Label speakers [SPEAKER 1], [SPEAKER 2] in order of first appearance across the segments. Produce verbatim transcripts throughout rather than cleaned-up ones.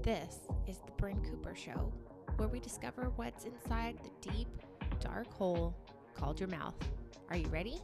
[SPEAKER 1] This is the Bryn Cooper Show, where we discover what's inside the deep, dark hole called your mouth. Are you ready?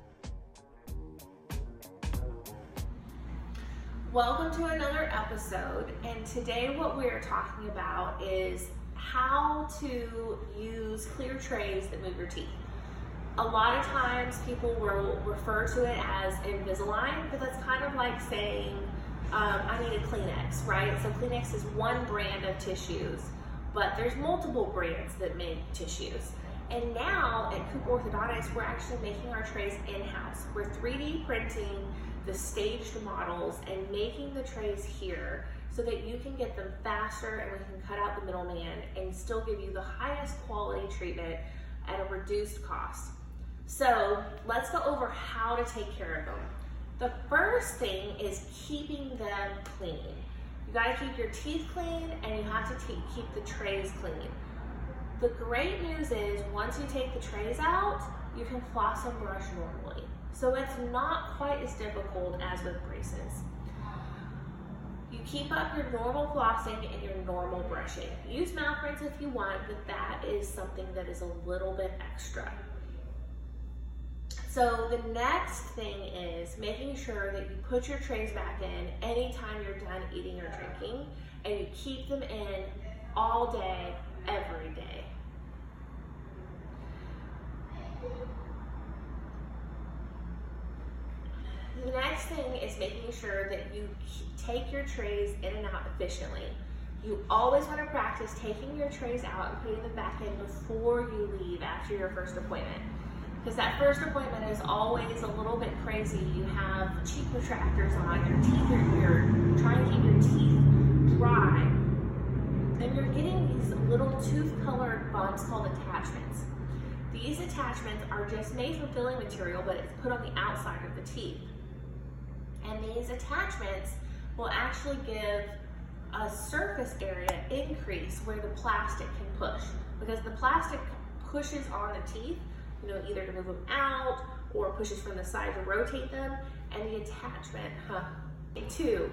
[SPEAKER 2] Welcome to another episode, and today what we're talking about is how to use clear trays that move your teeth. A lot of times people will refer to it as Invisalign, but that's kind of like saying, um, I need a Kleenex, right? So Kleenex is one brand of tissues, but there's multiple brands that make tissues. And now at Cooper Orthodontics, we're actually making our trays in-house. We're three D printing the staged models and making the trays here so that you can get them faster and we can cut out the middleman and still give you the highest quality treatment at a reduced cost. So let's go over how to take care of them. The first thing is keeping them clean. You gotta keep your teeth clean and you have to keep the trays clean. The great news is once you take the trays out, you can floss and brush normally. So it's not quite as difficult as with braces. You keep up your normal flossing and your normal brushing. Use mouth rinse if you want, but that is something that is a little bit extra. So the next thing is making sure that you put your trays back in anytime you're done eating or drinking, and you keep them in all day, every day. The next thing is making sure that you take your trays in and out efficiently. You always want to practice taking your trays out and putting them back in before you leave after your first appointment. Because that first appointment is always a little bit crazy. You have cheek retractors on, your teeth are, you're trying to keep your teeth dry, and you're getting these little tooth-colored bumps called attachments. These attachments are just made from filling material, but it's put on the outside of the teeth. And these attachments will actually give a surface area increase where the plastic can push. Because the plastic pushes on the teeth, you know, either to move them out or pushes from the side to rotate them, and the attachment, huh? Two.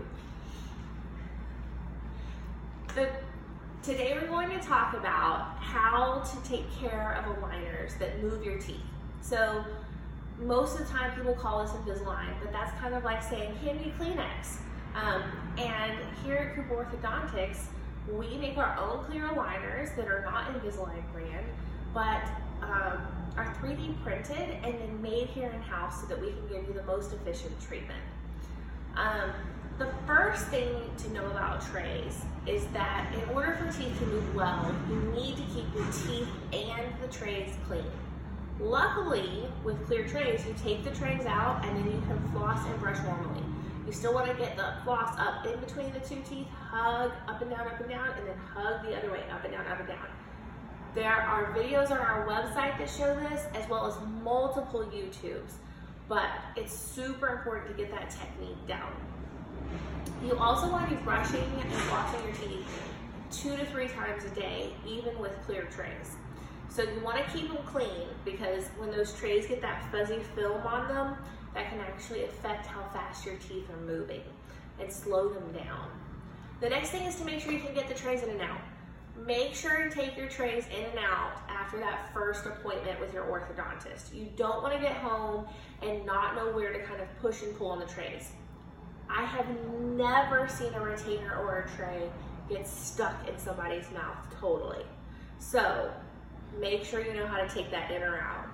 [SPEAKER 2] The, today we're going to talk about how to take care of aligners that move your teeth. So most of the time people call this Invisalign, but that's kind of like saying, hand me Kleenex. Um, and here at Cooper Orthodontics, we make our own clear aligners that are not Invisalign brand, but um, are three D printed and then made here in-house so that we can give you the most efficient treatment. Um, the first thing to know about trays is that in order for teeth to move well, you need to keep your teeth and the trays clean. Luckily, with clear trays, you take the trays out and then you can floss and brush normally. You still want to get the floss up in between the two teeth, hug up and down, up and down, and then hug the other way, up and down, up and down. There are videos on our website that show this, as well as multiple YouTubes, but it's super important to get that technique down. You also want to be brushing and flossing your teeth two to three times a day, even with clear trays. So you want to keep them clean because when those trays get that fuzzy film on them, that can actually affect how fast your teeth are moving and slow them down. The next thing is to make sure you can get the trays in and out. Make sure to take your trays in and out after that first appointment with your orthodontist. You don't want to get home and not know where to kind of push and pull on the trays. I have never seen a retainer or a tray get stuck in somebody's mouth totally. So make sure you know how to take that in or out.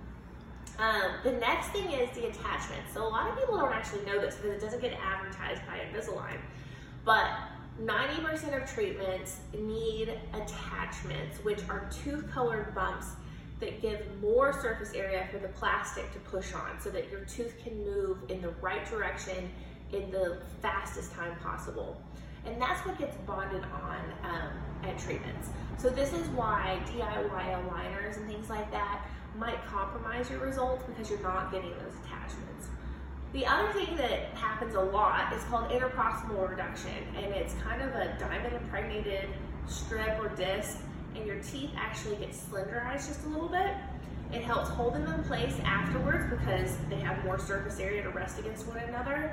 [SPEAKER 2] Um, the next thing is the attachment. So a lot of people don't actually know this because it doesn't get advertised by Invisalign, but ninety percent of treatments need attachments, which are tooth-colored bumps that give more surface area for the plastic to push on so that your tooth can move in the right direction in the fastest time possible. And that's what gets bonded on um, at treatments. So this is why D I Y aligners and things like that might compromise your results because you're not getting those attachments. The other thing that happens a lot is called interproximal reduction, and it's kind of a diamond impregnated strip or disc, and your teeth actually get slenderized just a little bit. It helps hold them in place afterwards because they have more surface area to rest against one another,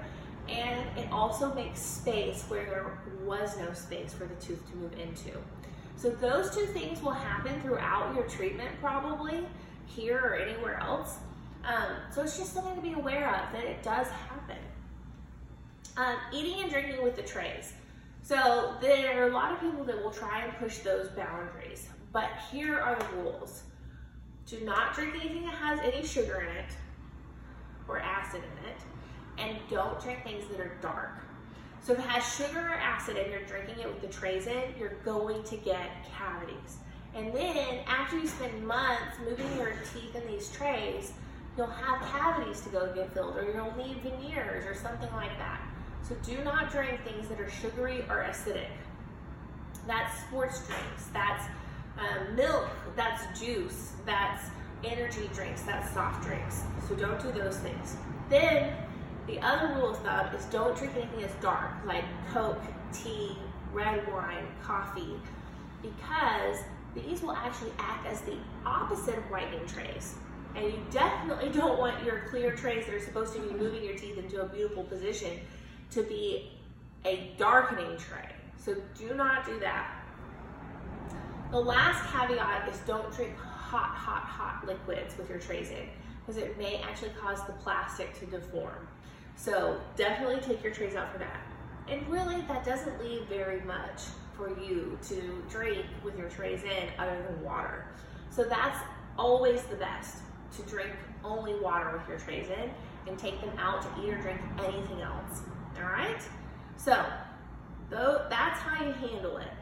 [SPEAKER 2] and it also makes space where there was no space for the tooth to move into. So those two things will happen throughout your treatment, probably here or anywhere else. Um, so it's just something to be aware of, that it does happen. Um, eating and drinking with the trays. So there are a lot of people that will try and push those boundaries, but here are the rules. Do not drink anything that has any sugar in it or acid in it, and don't drink things that are dark. So if it has sugar or acid and you're drinking it with the trays in, you're going to get cavities. And then after you spend months moving your teeth in these trays, you'll have cavities to go get filled, or you'll need veneers or something like that. So do not drink things that are sugary or acidic. That's sports drinks, that's um, milk, that's juice, that's energy drinks, that's soft drinks. So don't do those things. Then the other rule of thumb is don't drink anything that's dark, like Coke, tea, red wine, coffee, because these will actually act as the opposite of whitening trays. And you definitely don't want your clear trays that are supposed to be moving your teeth into a beautiful position to be a darkening tray. So do not do that. The last caveat is don't drink hot, hot, hot liquids with your trays in, because it may actually cause the plastic to deform. So definitely take your trays out for that. And really, that doesn't leave very much for you to drink with your trays in other than water. So that's always the best, to drink only water with your trays in and take them out to eat or drink anything else. All right? So though, that's how you handle it.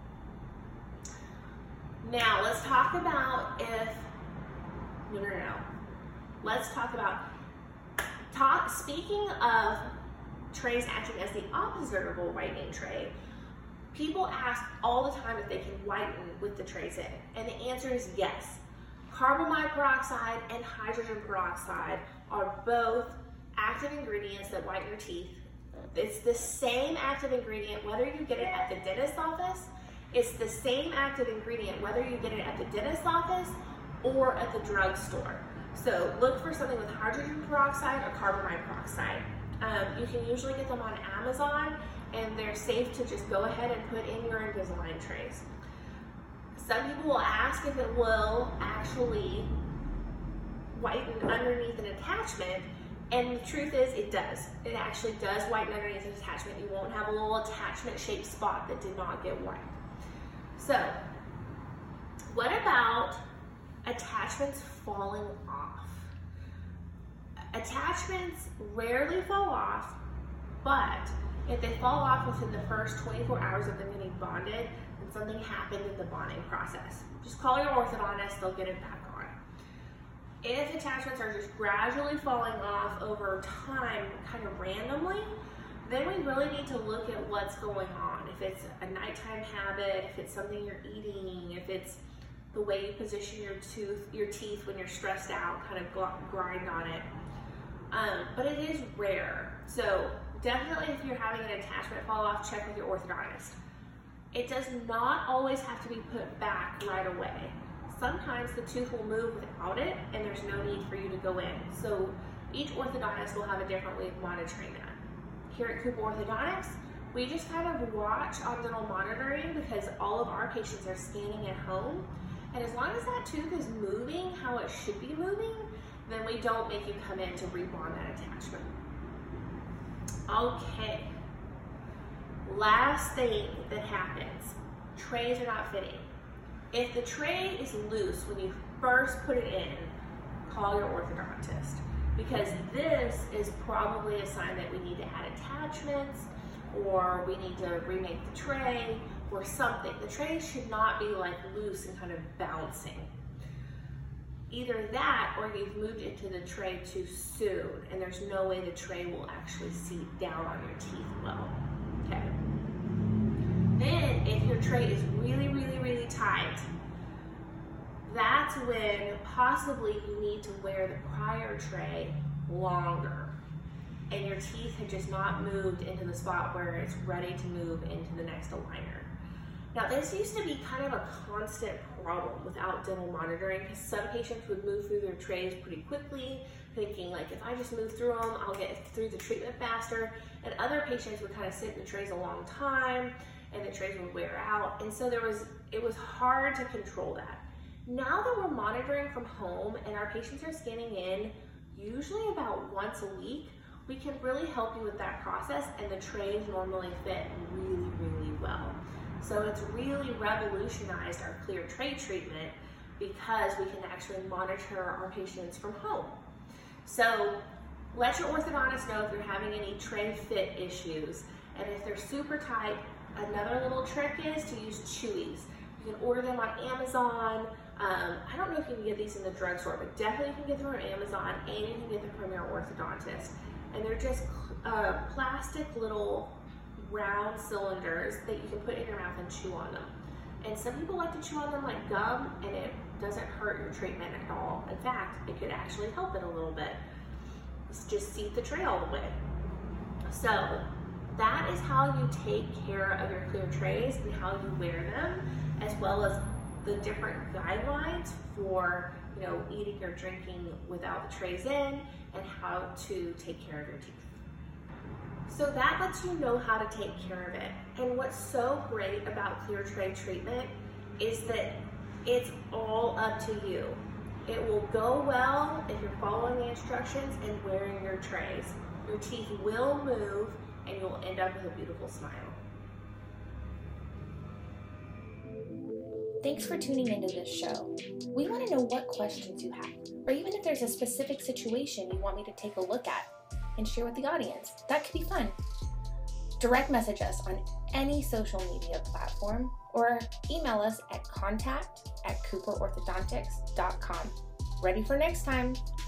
[SPEAKER 2] Now let's talk about if, no, no, no. Let's talk about, talk, speaking of trays acting as the opposite of a whitening tray, people ask all the time if they can whiten with the trays in, and the answer is yes. Carbamide peroxide and hydrogen peroxide are both active ingredients that whiten your teeth. It's the same active ingredient whether you get it at the dentist's office. It's the same active ingredient whether you get it at the dentist's office or at the drugstore. So look for something with hydrogen peroxide or carbamide peroxide. Um, you can usually get them on Amazon, and they're safe to just go ahead and put in your Invisalign trays. Some people will ask if it will actually whiten underneath an attachment, and the truth is it does. It actually does whiten underneath an attachment. You won't have a little attachment shaped spot that did not get white. So, what about attachments falling off? Attachments rarely fall off, but if they fall off within the first twenty-four hours of them getting bonded, then something happened in the bonding process. Just call your orthodontist, they'll get it back on. If attachments are just gradually falling off over time, kind of randomly, then we really need to look at what's going on. If it's a nighttime habit, if it's something you're eating, if it's the way you position your tooth, your teeth when you're stressed out, kind of grind on it. Um, but it is rare. So definitely if you're having an attachment fall off, check with your orthodontist. It does not always have to be put back right away. Sometimes the tooth will move without it and there's no need for you to go in. So each orthodontist will have a different way of monitoring that. Here at Cooper Orthodontics, we just kind of watch on dental monitoring because all of our patients are scanning at home. And as long as that tooth is moving how it should be moving, then we don't make you come in to rebond that attachment. Okay. Last thing that happens, trays are not fitting. If the tray is loose when you first put it in, call your orthodontist, because this is probably a sign that we need to add attachments or we need to remake the tray or something. The tray should not be like loose and kind of bouncing. Either that or you've moved into the tray too soon and there's no way the tray will actually seat down on your teeth well. Okay. Then if your tray is really, really, really tight, that's when possibly you need to wear the prior tray longer and your teeth have just not moved into the spot where it's ready to move into the next aligner. Now this used to be kind of a constant problem without dental monitoring because some patients would move through their trays pretty quickly, thinking like, if I just move through them, I'll get through the treatment faster. And other patients would kind of sit in the trays a long time and the trays would wear out. And so there was, it was hard to control that. Now that we're monitoring from home and our patients are scanning in usually about once a week, we can really help you with that process, and the trays normally fit really, really well. So it's really revolutionized our clear tray treatment because we can actually monitor our patients from home. So let your orthodontist know if you're having any tray fit issues, and if they're super tight, another little trick is to use Chewies. You can order them on Amazon. Um, I don't know if you can get these in the drugstore, but definitely you can get them on Amazon, and you can get them from your orthodontist. And they're just uh, plastic little round cylinders that you can put in your mouth and chew on them. And some people like to chew on them like gum, and it doesn't hurt your treatment at all. In fact, it could actually help it a little bit. It's just seat the tray all the way. So that is how you take care of your clear trays and how you wear them, as well as the different guidelines for, you know, eating or drinking without the trays in, and how to take care of your teeth. So that lets you know how to take care of it. And what's so great about clear tray treatment is that it's all up to you. It will go well if you're following the instructions and wearing your trays. Your teeth will move and you'll end up with a beautiful smile.
[SPEAKER 1] Thanks for tuning into this show. We want to know what questions you have, or even if there's a specific situation you want me to take a look at and share with the audience. That could be fun. Direct message us on any social media platform or email us at contact at cooper orthodontics dot com. Ready for next time?